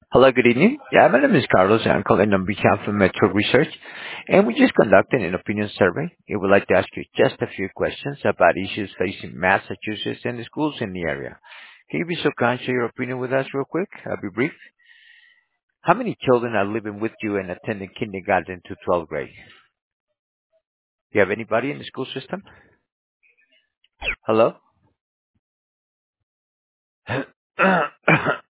Hello, good evening. Yeah, my name is Carlos, and I'm calling on behalf of Metro Research, and we just conducted an opinion survey. We would like to ask you just a few questions about issues facing Massachusetts and the schools in the area. Can you be so kind to share your opinion with us real quick? I'll be brief. How many children are living with you and attending kindergarten to 12th grade? Do you have anybody in the school system? Hello?